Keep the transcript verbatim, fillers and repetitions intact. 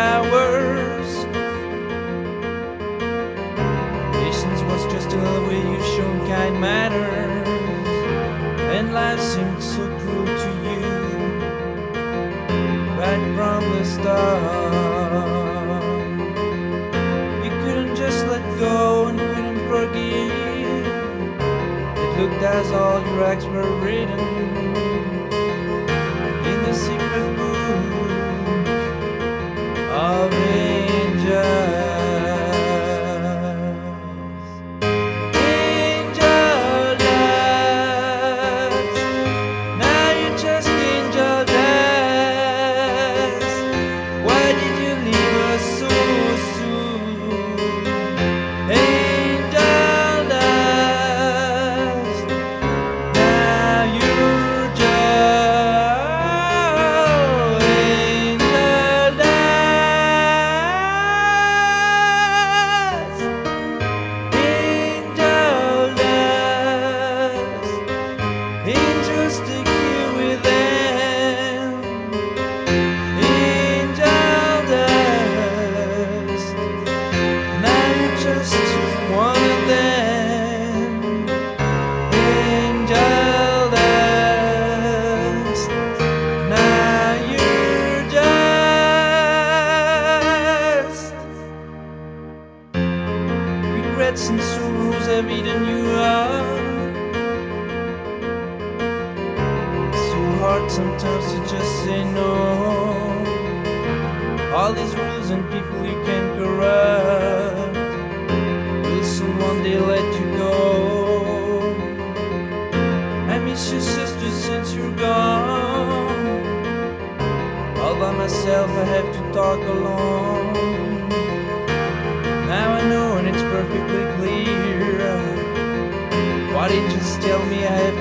hours. Patience was just another way you've shown kind manners, and life seemed so cruel to you right from the start. You couldn't just let go and couldn't forgive. It looked as all your acts were written in the secret book of angels. Angel dust, now you're just angel dust. Why did you leave us so soon? Angel dust, now you're just angel dust. Angel dust, angels take you with them. Angel dust, now you're just one of them. Angel dust, now you're just. Regrets and sorrows have eaten you up. It's so hard sometimes to just say no. All these rules and people you can corrupt, will someone day let you go? I miss your sister since you're gone. All by myself I have to talk alone. Now I know and it's perfectly clear. Why didn't you just tell me I have